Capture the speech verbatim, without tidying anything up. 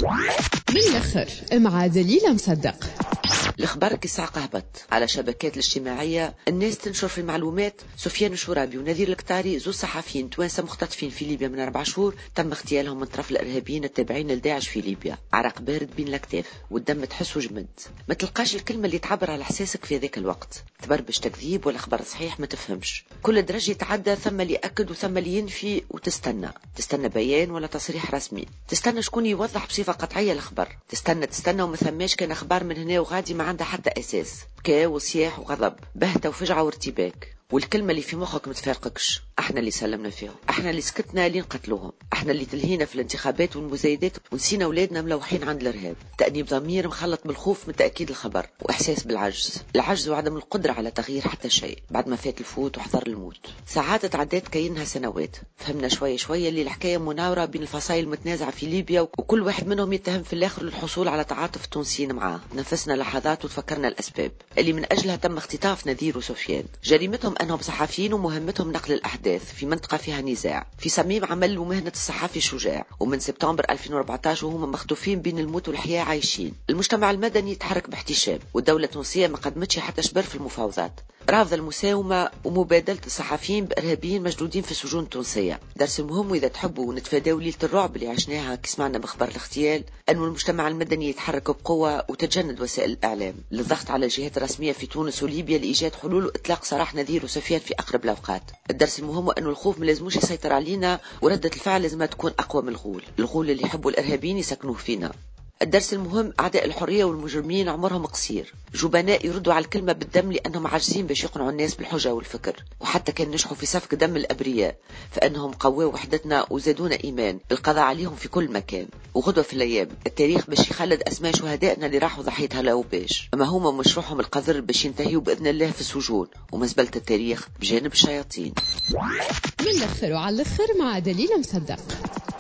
من الآخر مع دليل مصدق. الأخبار كالصعقة هبط على شبكات الاجتماعية، الناس تنشر في المعلومات. سفيان الشورابي ونذير الكتاري زوج صحفيين توانسة مختطفين في ليبيا من أربع شهور تم اغتيالهم من طرف الإرهابيين التابعين لداعش في ليبيا. عرق بارد بين الأكتاف والدم تحسه جمد، ما تلقاش الكلمة اللي تعبر على إحساسك في ذاك الوقت. تبربش تكذيب ولا خبر صحيح ما تفهمش، كل درجة يتعدى، ثم اللي يأكد وثم اللي ينفي، وتستنى تستنى بيان ولا تصريح رسمي، تستنى شكون يوضح بصفة قطعية الخبر، تستنى تستنى وما ثماش كان أخبار من هنا وغادي ما عندها حتى أساس. بكاء وصياح وغضب، بهتة وفجعة وارتباك، والكلمة اللي في مخك متفارقكش: احنا اللي سلمنا فيهم، احنا اللي سكتنا لين قتلوهم، احنا اللي تلهينا في الانتخابات والمزايدات ونسينا اولادنا ملوحين عند الارهاب. تأنيب ضمير مخلط بالخوف من تأكيد الخبر، واحساس بالعجز، العجز وعدم القدرة على تغيير حتى شيء بعد ما فات الفوت وحضر الموت. ساعات تعدات كأنها سنوات، فهمنا شوية شوية اللي الحكاية مناورة بين الفصائل المتنازعة في ليبيا، وكل واحد منهم يتهم في الاخر للحصول على تعاطف التونسيين معاه. نفسنا لحظات وتفكرنا الاسباب اللي من اجلها تم اختطاف نذير وسفيان. جريمتهم انهم صحفيين ومهمتهم نقل الاحداث في منطقة فيها نزاع، في صميم عمل ومهنة الصحفي الشجاع، ومن سبتمبر ألفين وأربعطاش وهم مخطوفين بين الموت والحياة عايشين. المجتمع المدني يتحرك باحتشام، والدولة التونسية ما قدمتش حتى شبر في المفاوضات، رافض المساومة ومبادلة الصحفيين بإرهابيين مجدودين في السجون التونسية. درس مهم، وإذا تحبوا نتفاداو ليلة الرعب اللي عشناها كي سمعنا بخبر الاغتيال، أن المجتمع المدني يتحرك بقوة وتتجند وسائل الإعلام للضغط على الجهات الرسمية في تونس وليبيا لإيجاد حلول وإطلاق سراح نذير وسفيان في أقرب الأوقات. الدرس المهم أن الخوف ما لازموش يسيطر علينا، وردة الفعل لازم تكون أقوى من الغول، الغول اللي يحبوا الإرهابيين يسكنوه فينا. الدرس المهم: أعداء الحرية والمجرمين عمرهم قصير، جبناء يردوا على الكلمة بالدم لأنهم عاجزين باش يقنعوا الناس بالحجة والفكر، وحتى كان نجحوا في سفك دم الأبرياء فأنهم قووا وحدتنا وزادونا إيمان بالقضاء عليهم في كل مكان. وغدوة في الأيام التاريخ باش يخلد أسماء شهدائنا اللي راحوا ضحيتها لا وباش، أما هما مشروعهم القذر باش ينتهيوا بإذن الله في السجون ومزبلة التاريخ بجانب الشياطين. من الآخر وعلى الآخر مع دليل مصدق.